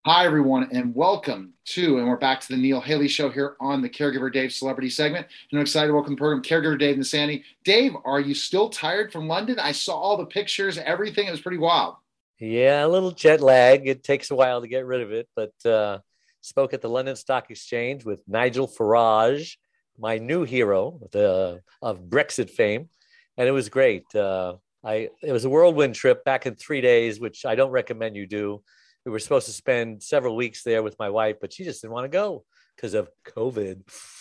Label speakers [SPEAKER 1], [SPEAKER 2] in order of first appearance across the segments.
[SPEAKER 1] Hi, everyone, and welcome and we're back to the Neil Haley Show here on the Caregiver Dave Celebrity segment. And I'm excited to welcome the program, Caregiver Dave Nasani. Dave, are you still tired from London? I saw all the pictures, everything. It was pretty wild.
[SPEAKER 2] Yeah, a little jet lag. It takes a while to get rid of it, but spoke at the London Stock Exchange with Nigel Farage, my new hero of Brexit fame, and it was great. It was a whirlwind trip back in 3 days, which I don't recommend you do. We were supposed to spend several weeks there with my wife, but she just didn't want to go because of COVID.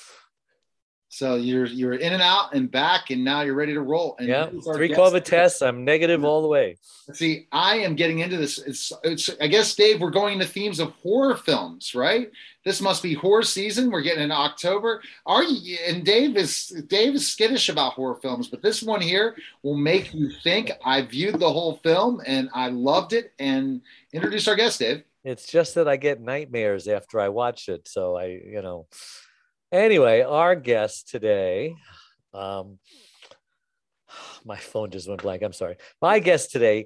[SPEAKER 1] So you're in and out and back, and now you're ready to roll. And
[SPEAKER 2] Yeah,
[SPEAKER 1] who's our
[SPEAKER 2] three
[SPEAKER 1] guest?
[SPEAKER 2] COVID tests. I'm negative all the way.
[SPEAKER 1] See, I am getting into this. I guess, Dave, we're going into themes of horror films, right? This must be horror season. We're getting into October. Are you? And Dave is skittish about horror films, but this one here will make you think. I viewed the whole film and I loved it. And introduce our guest, Dave.
[SPEAKER 2] It's just that I get nightmares after I watch it. So Anyway, our guest today, um, my phone just went blank. I'm sorry. My guest today,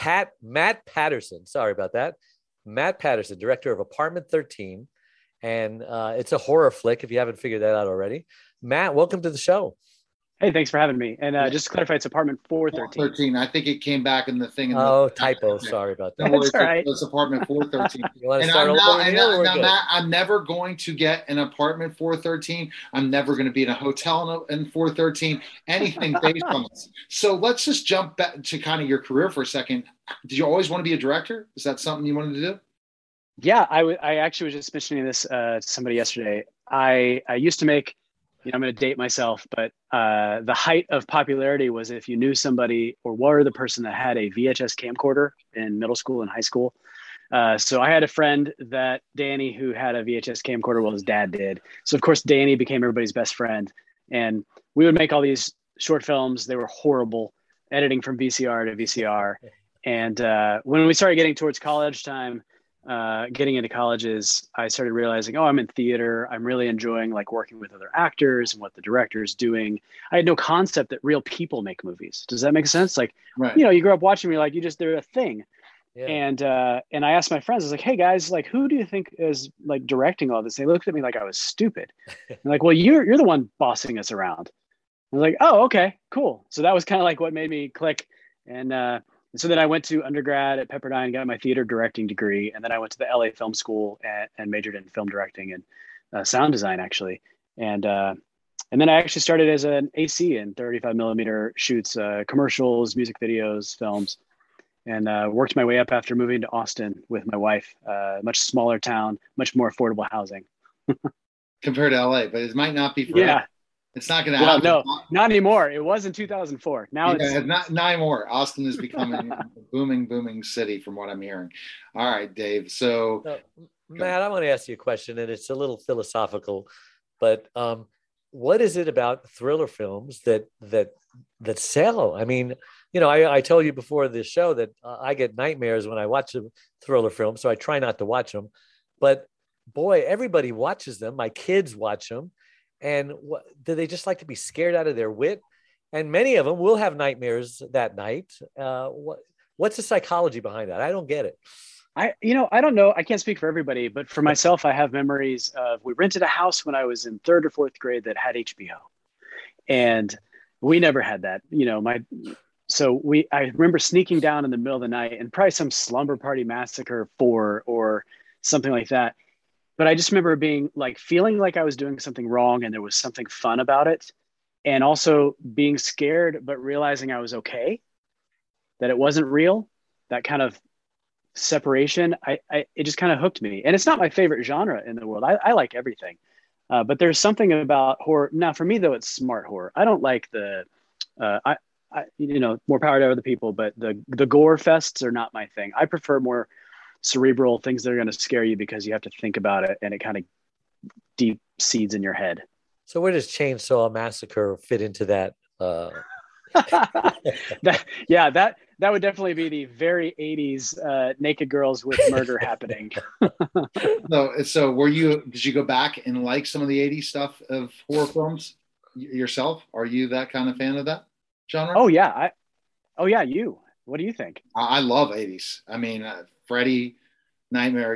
[SPEAKER 2] Matt Patterson. Sorry about that. Matt Patterson, director of Apartment 13. And it's a horror flick if you haven't figured that out already. Matt, welcome to the show.
[SPEAKER 3] Hey, thanks for having me. And just to clarify, it's apartment 413.
[SPEAKER 1] 13. I think it came back in the thing.
[SPEAKER 2] Typo. Sorry about that.
[SPEAKER 1] Don't worry,
[SPEAKER 3] That's all right.
[SPEAKER 1] it's apartment 413.
[SPEAKER 2] You want to
[SPEAKER 1] And
[SPEAKER 2] start over,
[SPEAKER 1] Matt, I'm never going to get an apartment 413. I'm never going to be in a hotel in 413. Anything based on this. So let's just jump back to kind of your career for a second. Did you always want to be a director? Is that something you wanted to do?
[SPEAKER 3] Yeah, I actually was just mentioning this to somebody yesterday. I used to make, I'm going to date myself, but the height of popularity was if you knew somebody or were the person that had a VHS camcorder in middle school and high school. So I had a friend Danny, who had a VHS camcorder. Well, his dad did. So of course, Danny became everybody's best friend. And we would make all these short films. They were horrible, editing from VCR to VCR. And when we started getting towards college time, getting into colleges, I started realizing, I'm in theater. I'm really enjoying like working with other actors and what the director is doing. I had no concept that real people make movies. Does that make sense? Like,
[SPEAKER 1] right.
[SPEAKER 3] You grow up watching me, like they're a thing.
[SPEAKER 2] Yeah.
[SPEAKER 3] And I asked my friends, I was like, hey guys, like, who do you think is like directing all this? They looked at me like I was stupid. Like, well, you're the one bossing us around. I was like, oh, okay, cool. So that was kind of like what made me click. And so then I went to undergrad at Pepperdine, got my theater directing degree, and then I went to the LA Film School and majored in film directing and sound design, actually. And then I actually started as an AC in 35 millimeter shoots, commercials, music videos, films, and worked my way up after moving to Austin with my wife. Much smaller town, much more affordable housing.
[SPEAKER 1] Compared to LA, but it might not be for
[SPEAKER 3] yeah.
[SPEAKER 1] It's not going to happen.
[SPEAKER 3] No, not anymore. It was in 2004. Now it's
[SPEAKER 1] not anymore. Austin is becoming a booming city, from what I'm hearing. All right, Dave. So,
[SPEAKER 2] Matt, I want to ask you a question, and it's a little philosophical, but what is it about thriller films that sell? I mean, I told you before this show that I get nightmares when I watch a thriller film, so I try not to watch them. But boy, everybody watches them. My kids watch them. And do they just like to be scared out of their wit? And many of them will have nightmares that night. What's the psychology behind that? I don't get it.
[SPEAKER 3] I don't know. I can't speak for everybody, but for myself, I have memories of, we rented a house when I was in third or fourth grade that had HBO, and we never had that. I remember sneaking down in the middle of the night and probably some Slumber Party Massacre 4 or something like that. But I just remember feeling like I was doing something wrong and there was something fun about it. And also being scared, but realizing I was okay, that it wasn't real. That kind of separation, it just kind of hooked me. And it's not my favorite genre in the world. I like everything. But there's something about horror. Now, for me, though, it's smart horror. I don't like more power to other people, but the gore fests are not my thing. I prefer more cerebral things that are going to scare you because you have to think about it and it kind of deep seeds in your head.
[SPEAKER 2] So where does Chainsaw Massacre fit into that?
[SPEAKER 3] That would definitely be the very 80s naked girls with murder happening.
[SPEAKER 1] So did you go back and like some of the 80s stuff of horror films yourself? Are you that kind of fan of that genre?
[SPEAKER 3] Oh yeah. You, what do you think?
[SPEAKER 1] I love 80s. I mean, Freddy, Nightmare,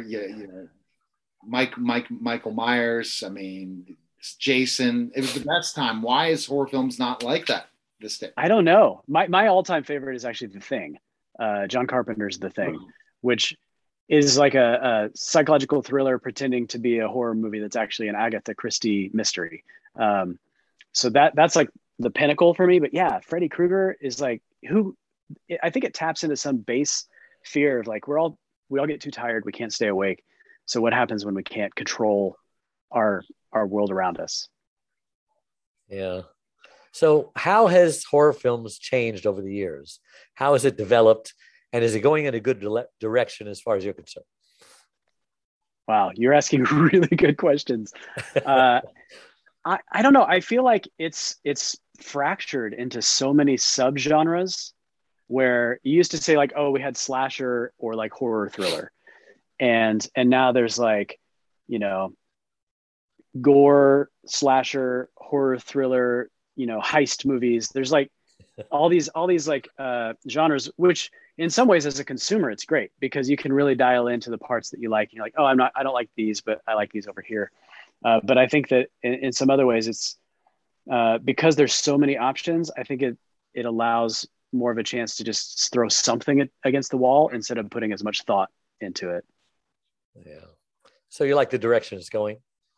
[SPEAKER 1] Michael Myers. I mean, Jason. It was the best time. Why is horror films not like that this day?
[SPEAKER 3] I don't know. My all-time favorite is actually The Thing. John Carpenter's The Thing, which is like a psychological thriller pretending to be a horror movie that's actually an Agatha Christie mystery. So that's like the pinnacle for me. But yeah, Freddy Krueger is like I think it taps into some base fear of like we all get too tired, we can't stay awake. So what happens when we can't control our world around us?
[SPEAKER 2] Yeah. So how has horror films changed over the years? How has it developed? And is it going in a good direction as far as you're concerned?
[SPEAKER 3] Wow, you're asking really good questions. I don't know. I feel like it's fractured into so many subgenres where you used to say like, oh, we had slasher or like horror thriller. And now there's like, gore, slasher, horror thriller, heist movies. There's like all these like genres, which in some ways as a consumer, it's great because you can really dial into the parts that you like. And you're like, oh, I don't like these, but I like these over here. But I think that in some other ways it's because there's so many options. I think it allows more of a chance to just throw something against the wall instead of putting as much thought into it.
[SPEAKER 2] Yeah. So you like the direction it's going?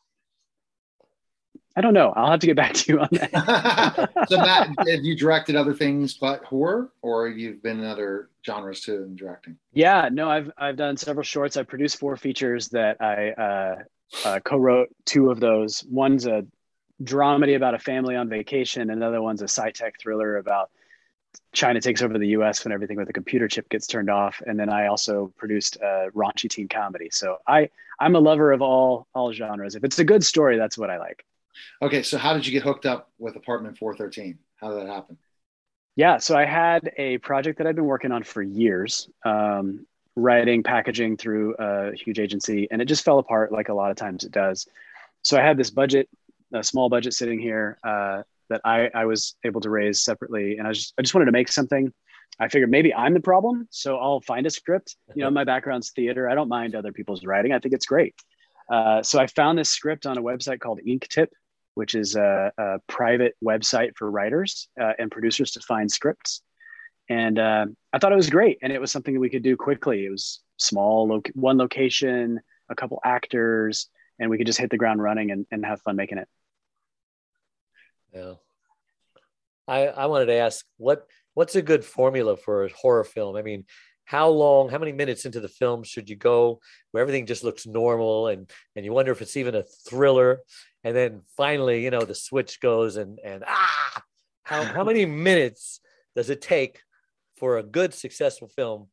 [SPEAKER 3] I don't know. I'll have to get back to you on that.
[SPEAKER 1] So Matt, have you directed other things but horror, or you've been in other genres too in directing?
[SPEAKER 3] Yeah, no, I've done several shorts. I produced 4 features that I co-wrote 2 of those. One's a dramedy about a family on vacation. Another one's a sci-tech thriller about China takes over the US when everything with a computer chip gets turned off. And then I also produced a raunchy teen comedy. So I'm a lover of all genres. If it's a good story, that's what I like.
[SPEAKER 1] Okay, so how did you get hooked up with Apartment 413? How did that happen?
[SPEAKER 3] Yeah, so I had a project that I've been working on for years, writing, packaging through a huge agency, and it just fell apart like a lot of times it does. So I had this budget, a small budget sitting here that I was able to raise separately, and I just wanted to make something. I figured maybe I'm the problem, so I'll find a script. My background's theater. I don't mind other people's writing. I think it's great. So I found this script on a website called Inktip, which is a private website for writers and producers to find scripts. And I thought it was great. And it was something that we could do quickly. It was small, one location, a couple actors, and we could just hit the ground running and have fun making it.
[SPEAKER 2] Yeah. I wanted to ask, what's a good formula for a horror film? I mean, how many minutes into the film should you go where everything just looks normal and you wonder if it's even a thriller? And then finally, the switch goes and how many minutes does it take for a good, successful film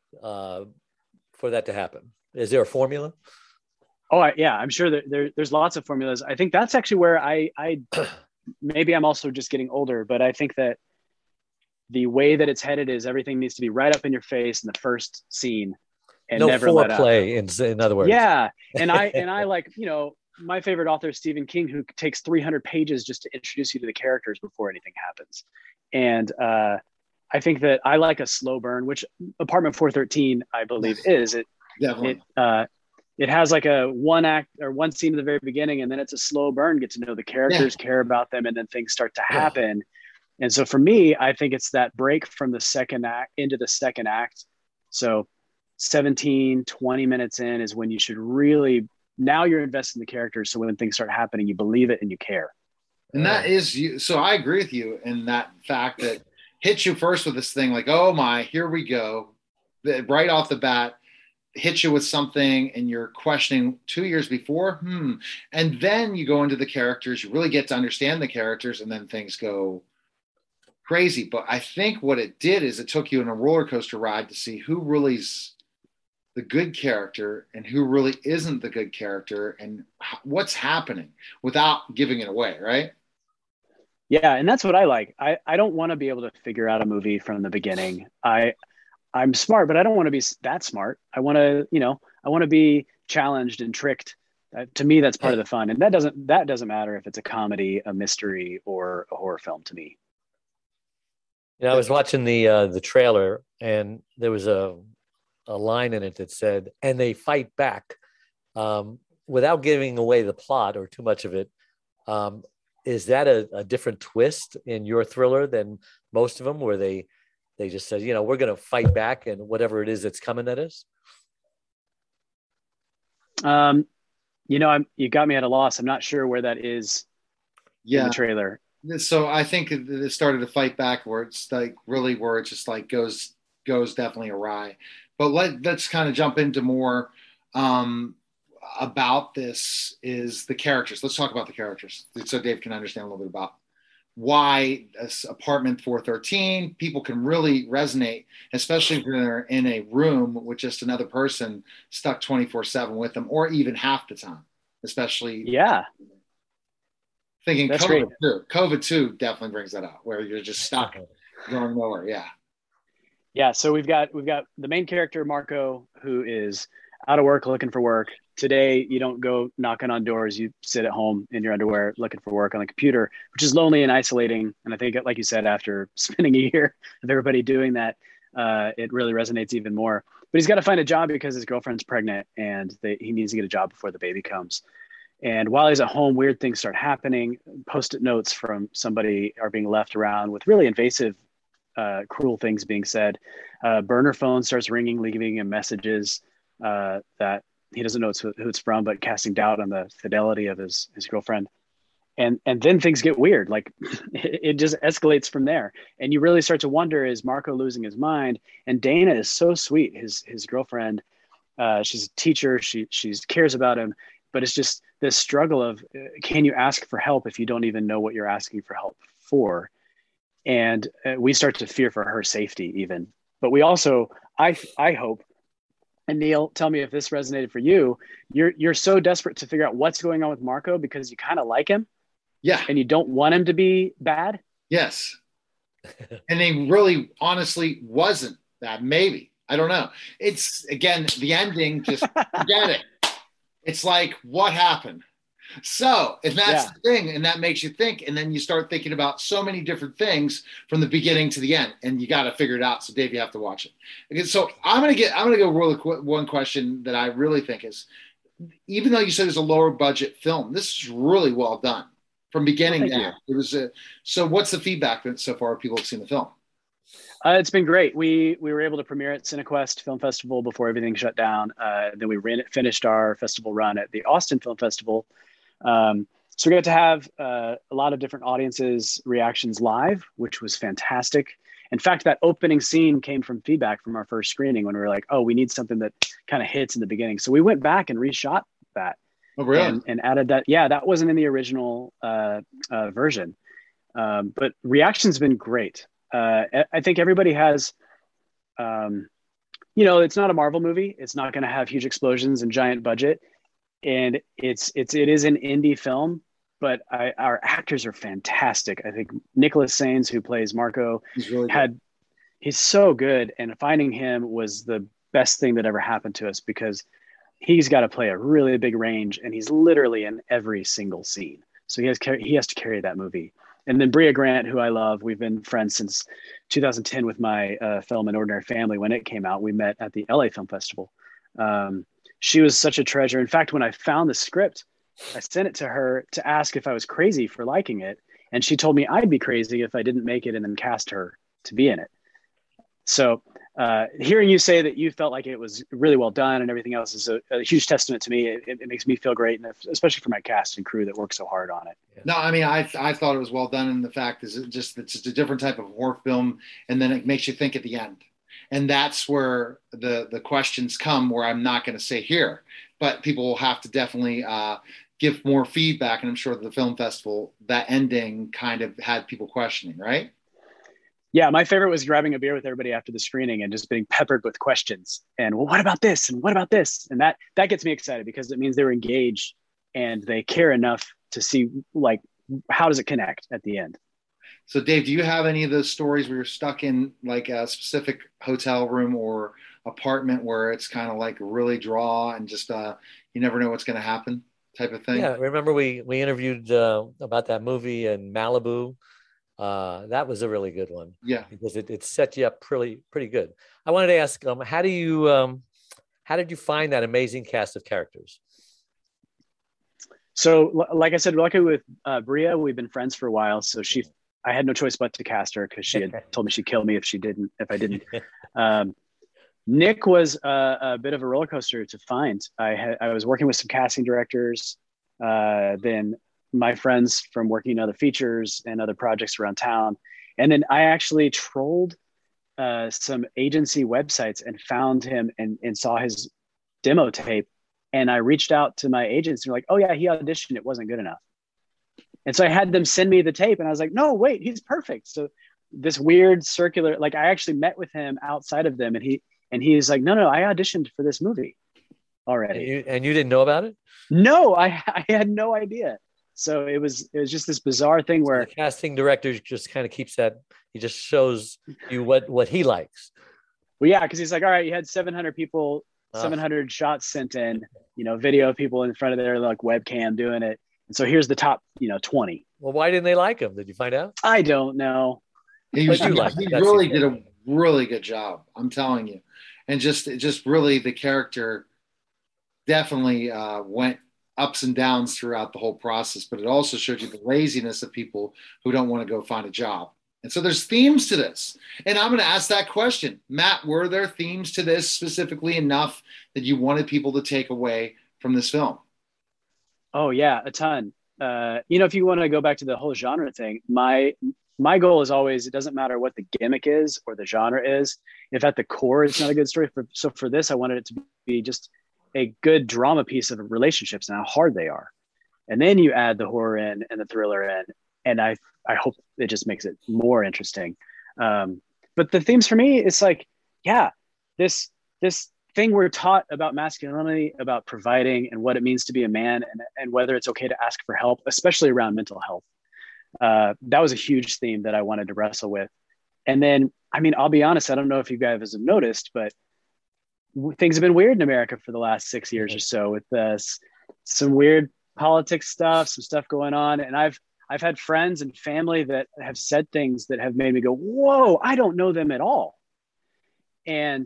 [SPEAKER 2] for that to happen? Is there a formula?
[SPEAKER 3] Oh, yeah, I'm sure that there's lots of formulas. I think that's actually where I maybe I'm also just getting older, but I think that the way that it's headed is everything needs to be right up in your face in the first scene and
[SPEAKER 2] no
[SPEAKER 3] never let up.
[SPEAKER 2] Foreplay, in other words.
[SPEAKER 3] Yeah. And I like, my favorite author is Stephen King, who takes 300 pages just to introduce you to the characters before anything happens. And I think that I like a slow burn, which Apartment 413, I believe, is. Definitely. It has like a one act or one scene at the very beginning, and then it's a slow burn, get to know the characters, care about them, and then things start to happen. And so for me, I think it's that break from the second act into the second act. So 17, 20 minutes in is when you should really, now you're invested in the characters. So when things start happening, you believe it and you care.
[SPEAKER 1] And that is you. So I agree with you in that fact that hits you first with this thing like, oh my, here we go. Right off the bat, hit you with something and you're questioning 2 years before. And then you go into the characters, you really get to understand the characters, and then things go crazy. But I think what it did is it took you on a roller coaster ride to see who really's the good character and who really isn't the good character and what's happening without giving it away, right?
[SPEAKER 3] Yeah, and that's what I like. I don't want to be able to figure out a movie from the beginning. I'm smart, but I don't want to be that smart. I want to be challenged and tricked. To me, that's part of the fun. And that doesn't matter if it's a comedy, a mystery, or a horror film to me.
[SPEAKER 2] I was watching the trailer, and there was a a line in it that said, "And they fight back," without giving away the plot or too much of it. Is that a different twist in your thriller than most of them, where they just said, we're going to fight back and whatever it is that's coming at us?
[SPEAKER 3] You got me at a loss. I'm not sure where that is in the trailer.
[SPEAKER 1] So I think it started to fight back where it's like really where it just like goes definitely awry. But let's kind of jump into more about this is the characters. Let's talk about the characters so Dave can understand a little bit about why this apartment 413 people can really resonate, especially if they're in a room with just another person stuck 24/7 with them, or even half the time, especially thinking that's COVID great. Too. COVID too definitely brings that out where you're just stuck going nowhere.
[SPEAKER 3] Yeah. So we've got the main character, Marco, who is out of work, looking for work. Today, you don't go knocking on doors. You sit at home in your underwear looking for work on the computer, which is lonely and isolating. And I think, like you said, after spending a year of everybody doing that, it really resonates even more. But he's got to find a job because his girlfriend's pregnant and he needs to get a job before the baby comes. And while he's at home, weird things start happening. Post-it notes from somebody are being left around with really invasive, cruel things being said. Burner phone starts ringing, leaving him messages that he doesn't know who it's from, but casting doubt on the fidelity of his girlfriend. And then things get weird. Like it just escalates from there. And you really start to wonder, is Marco losing his mind? And Dana is so sweet. His girlfriend, she's a teacher. She cares about him, but it's just this struggle of, can you ask for help if you don't even know what you're asking for help for? And we start to fear for her safety even, but we also, I hope, and Neil, tell me if this resonated for you. You're so desperate to figure out what's going on with Marco because you kind of like him.
[SPEAKER 1] Yeah.
[SPEAKER 3] And you don't want him to be bad.
[SPEAKER 1] Yes. And he really honestly wasn't bad. Maybe. I don't know. It's again, the ending, just forget it. It's like, what happened? So, and that's the thing, and that makes you think, and then you start thinking about so many different things from the beginning to the end, and you got to figure it out. So, Dave, you have to watch it. Okay, so I'm gonna go really quick. One question that I really think is, even though you said it's a lower budget film, this is really well done from beginning to end. It was so. What's the feedback so far? People have seen the film.
[SPEAKER 3] It's been great. We were able to premiere at Cinequest Film Festival before everything shut down. Then we finished our festival run at the Austin Film Festival. So we got to have a lot of different audiences' reactions live, which was fantastic. In fact, that opening scene came from feedback from our first screening when we were like, oh, we need something that kind of hits in the beginning. So we went back and reshot that.
[SPEAKER 1] Oh, really?
[SPEAKER 3] And added that. Yeah, that wasn't in the original version. But reaction's been great. I think everybody has, it's not a Marvel movie. It's not going to have huge explosions and giant budget. And it is an indie film, but our actors are fantastic. I think Nicholas Sains, who plays Marco, he's so good, and finding him was the best thing that ever happened to us because he's got to play a really big range, and he's literally in every single scene. So he has to carry that movie. And then Bria Grant, who I love, we've been friends since 2010 with my film An Ordinary Family. When it came out, we met at the LA Film Festival. She was such a treasure. In fact, when I found the script, I sent it to her to ask if I was crazy for liking it. And she told me I'd be crazy if I didn't make it and then cast her to be in it. So hearing you say that you felt like it was really well done and everything else is a huge testament to me. It makes me feel great, and especially for my cast and crew that worked so hard on it.
[SPEAKER 1] No, I mean, I thought it was well done. And the fact is it's just a different type of horror film. And then it makes you think at the end. And that's where the questions come, where I'm not going to say here, but people will have to definitely give more feedback. And I'm sure the film festival, that ending kind of had people questioning, right?
[SPEAKER 3] Yeah, my favorite was grabbing a beer with everybody after the screening and just being peppered with questions. And, well, what about this? And what about this? And that gets me excited because it means they were engaged and they care enough to see, like, how does it connect at the end?
[SPEAKER 1] So, Dave, do you have any of those stories where you're stuck in like a specific hotel room or apartment where it's kind of like really draw and just you never know what's going to happen type of thing?
[SPEAKER 2] Yeah, remember we interviewed about that movie in Malibu. That was a really good one.
[SPEAKER 1] Yeah,
[SPEAKER 2] because it set you up pretty good. I wanted to ask, how did you find that amazing cast of characters?
[SPEAKER 3] So, like I said, luckily with Bria, we've been friends for a while. So I had no choice but to cast her because she had told me she'd kill me if I didn't. Nick was a bit of a roller coaster to find. I was working with some casting directors, then my friends from working in other features and other projects around town, and then I actually trolled some agency websites and found him and saw his demo tape. And I reached out to my agents and were like, oh yeah, he auditioned. It wasn't good enough. And so I had them send me the tape and I was like, no, wait, he's perfect. So this weird circular, like I actually met with him outside of them and he's like, no, I auditioned for this movie already.
[SPEAKER 2] And you didn't know about it?
[SPEAKER 3] No, I had no idea. So it was just this bizarre thing where
[SPEAKER 2] the casting director just kind of keeps that. He just shows you what he likes.
[SPEAKER 3] Well, yeah, because he's like, all right, you had 700 people, 700 shots sent in, video of people in front of their like webcam doing it. And so here's the top, 20.
[SPEAKER 2] Well, why didn't they like him? Did you find out?
[SPEAKER 3] I don't know.
[SPEAKER 1] He really did a really good job. I'm telling you. And just really the character definitely went ups and downs throughout the whole process, but it also showed you the laziness of people who don't want to go find a job. And so there's themes to this. And I'm going to ask that question. Matt, were there themes to this specifically enough that you wanted people to take away from this film?
[SPEAKER 3] Oh, yeah, a ton. If you want to go back to the whole genre thing, my goal is always, it doesn't matter what the gimmick is or the genre is. If at the core it's not a good story. So for this, I wanted it to be just a good drama piece of relationships and how hard they are. And then you add the horror in and the thriller in. And I hope it just makes it more interesting. But the themes for me, it's like, yeah, this thing we're taught about masculinity, about providing and what it means to be a man and whether it's okay to ask for help, especially around mental health. That was a huge theme that I wanted to wrestle with. And then, I'll be honest, I don't know if you guys have noticed, but things have been weird in America for the last 6 years or so with some weird politics stuff, some stuff going on. And I've had friends and family that have said things that have made me go, whoa, I don't know them at all. And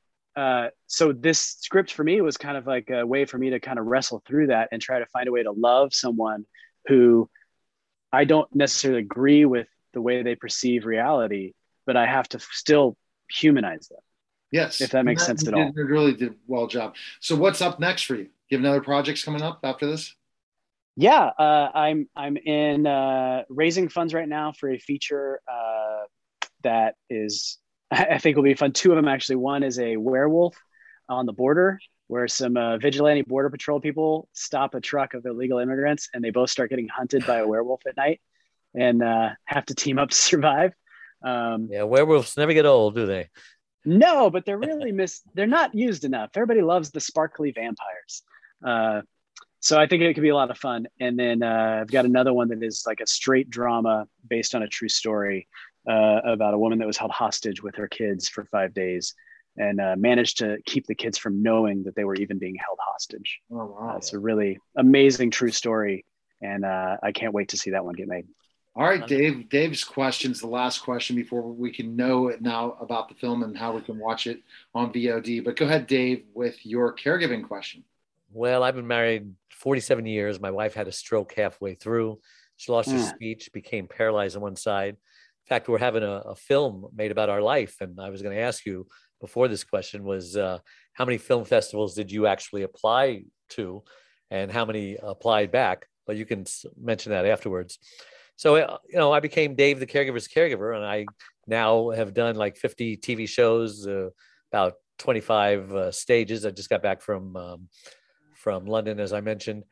[SPEAKER 3] so this script for me was kind of like a way for me to kind of wrestle through that and try to find a way to love someone who I don't necessarily agree with the way they perceive reality, but I have to still humanize them.
[SPEAKER 1] Yes.
[SPEAKER 3] If that makes sense at all.
[SPEAKER 1] It really did well job. So what's up next for you? Do you have another projects coming up after this?
[SPEAKER 3] Yeah, I'm in raising funds right now for a feature that is, I think will be fun. Two of them actually. One is a werewolf on the border, where some vigilante border patrol people stop a truck of illegal immigrants, and they both start getting hunted by a werewolf at night, and have to team up to survive.
[SPEAKER 2] Yeah, werewolves never get old, do they?
[SPEAKER 3] No, but they're really they're not used enough. Everybody loves the sparkly vampires. So I think it could be a lot of fun. And then I've got another one that is like a straight drama based on a true story about a woman that was held hostage with her kids for 5 days and managed to keep the kids from knowing that they were even being held hostage.
[SPEAKER 1] Oh, wow.
[SPEAKER 3] It's a really amazing true story. And I can't wait to see that one get made.
[SPEAKER 1] All right, Dave. Dave's question's the last question before we can know now about the film and how we can watch it on VOD. But go ahead, Dave, with your caregiving question.
[SPEAKER 2] Well, I've been married 47 years. My wife had a stroke halfway through. She lost her speech, became paralyzed on one side. In fact, we're having a film made about our life. And I was going to ask you before this question was how many film festivals did you actually apply to and how many applied back? But you can mention that afterwards. So, I became Dave, the caregiver's caregiver, and I now have done like 50 TV shows, about 25 stages. I just got back from London, as I mentioned.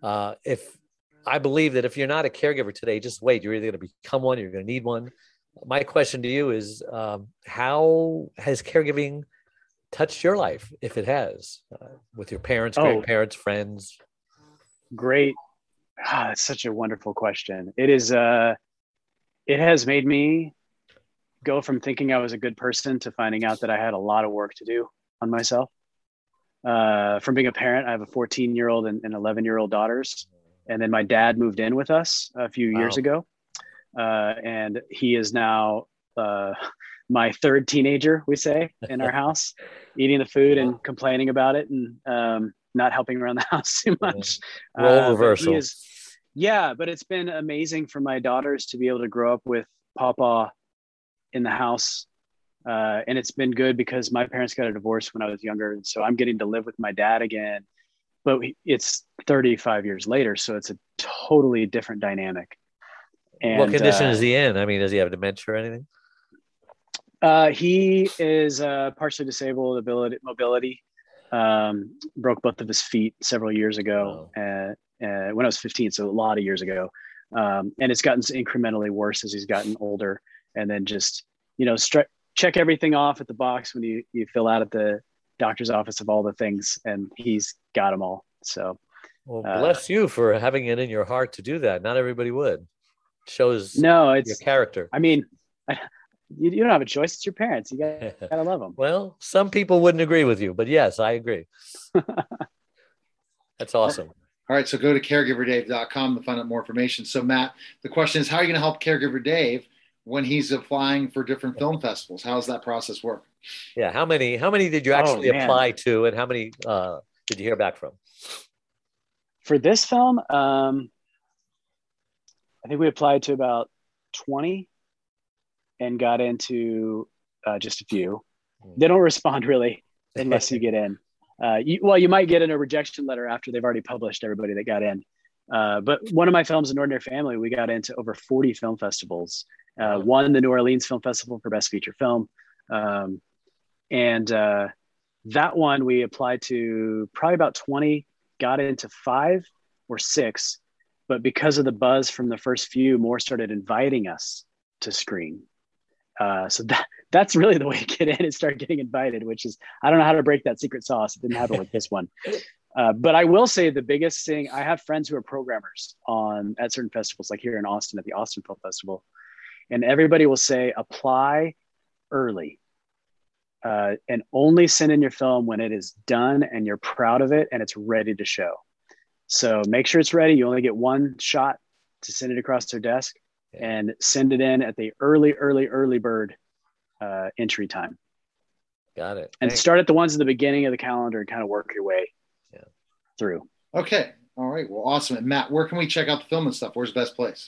[SPEAKER 2] If I believe that if you're not a caregiver today, just wait. You're either going to become one, or you're going to need one. My question to you is, how has caregiving touched your life, if it has, with your parents, grandparents, friends?
[SPEAKER 3] Great. That's such a wonderful question. It is. It has made me go from thinking I was a good person to finding out that I had a lot of work to do on myself. From being a parent, I have a 14-year-old and 11-year-old daughters. And then my dad moved in with us a few years ago. And he is now my third teenager, we say, in our house, eating the food and complaining about it, and not helping around the house too much.
[SPEAKER 2] Role reversal.
[SPEAKER 3] But it's been amazing for my daughters to be able to grow up with Papa in the house. And it's been good because my parents got a divorce when I was younger. And so I'm getting to live with my dad again, but it's 35 years later. So it's a totally different dynamic. And
[SPEAKER 2] what condition is he in? I mean, does he have dementia or anything?
[SPEAKER 3] He is partially disabled, mobility, broke both of his feet several years ago. When I was 15, so a lot of years ago. And it's gotten incrementally worse as he's gotten older. And then just, check everything off at the box when you fill out at the doctor's office of all the things, and he's got them all. So,
[SPEAKER 2] well, bless you for having it in your heart to do that. Not everybody would. Shows
[SPEAKER 3] your
[SPEAKER 2] character.
[SPEAKER 3] I mean, you don't have a choice. It's your parents. You gotta love them.
[SPEAKER 2] Well, some people wouldn't agree with you, but yes, I agree. That's awesome.
[SPEAKER 1] All right, so go to caregiverdave.com to find out more information. So, Matt, the question is, how are you going to help Caregiver Dave when he's applying for different film festivals? How does that process work?
[SPEAKER 2] Yeah, how many did you actually apply to, and how many did you hear back from?
[SPEAKER 3] For this film, I think we applied to about 20 and got into just a few. They don't respond really unless you get in. You might get in a rejection letter after they've already published everybody that got in. But one of my films, An Ordinary Family, we got into over 40 film festivals. Won the New Orleans Film Festival for Best Feature Film. And that one we applied to probably about 20, got into 5 or 6. But because of the buzz from the first few, more started inviting us to screen. So that's really the way to get in and start getting invited, which is, I don't know how to break that secret sauce. It didn't happen with this one. But I will say the biggest thing, I have friends who are programmers at certain festivals, like here in Austin at the Austin Film Festival. And everybody will say, apply early and only send in your film when it is done and you're proud of it and it's ready to show. So make sure it's ready. You only get one shot to send it across their desk, and send it in at the early bird entry time.
[SPEAKER 2] Got it.
[SPEAKER 3] And start at the ones at the beginning of the calendar and kind of work your way through.
[SPEAKER 1] Okay. All right. Well, awesome. And Matt, where can we check out the film and stuff? Where's the best place?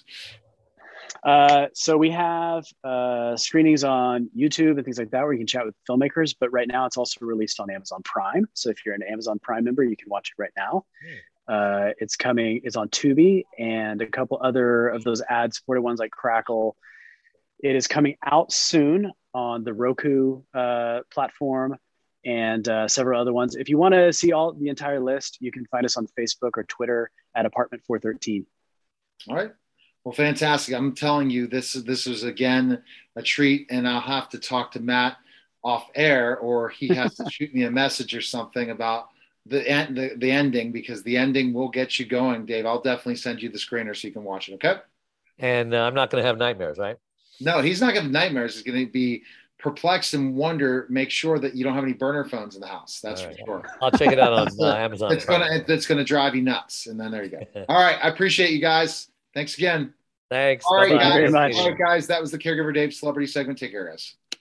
[SPEAKER 3] So we have screenings on YouTube and things like that where you can chat with filmmakers, but right now it's also released on Amazon Prime. So if you're an Amazon Prime member, you can watch it right now. It's on Tubi and a couple other of those ad-supported ones like Crackle. It is coming out soon on the Roku platform and several other ones. If you want to see the entire list, you can find us on Facebook or Twitter at Apartment 413.
[SPEAKER 1] All right. Well, fantastic. I'm telling you, this is again a treat, and I'll have to talk to Matt off air, or he has to shoot me a message or something about the ending, because the ending will get you going, Dave. I'll definitely send you the screener so you can watch it. Okay.
[SPEAKER 2] And I'm not going to have nightmares, right?
[SPEAKER 1] No, he's not going to have nightmares. He's going to be perplexed and wonder, make sure that you don't have any burner phones in the house. That's for sure.
[SPEAKER 2] I'll check it out on Amazon.
[SPEAKER 1] It's going to drive you nuts. And then there you go. All right. I appreciate you guys. Thanks again.
[SPEAKER 2] Thanks.
[SPEAKER 1] All right,
[SPEAKER 3] guys.
[SPEAKER 1] All right, guys. That was the Caregiver Dave celebrity segment. Take care, guys.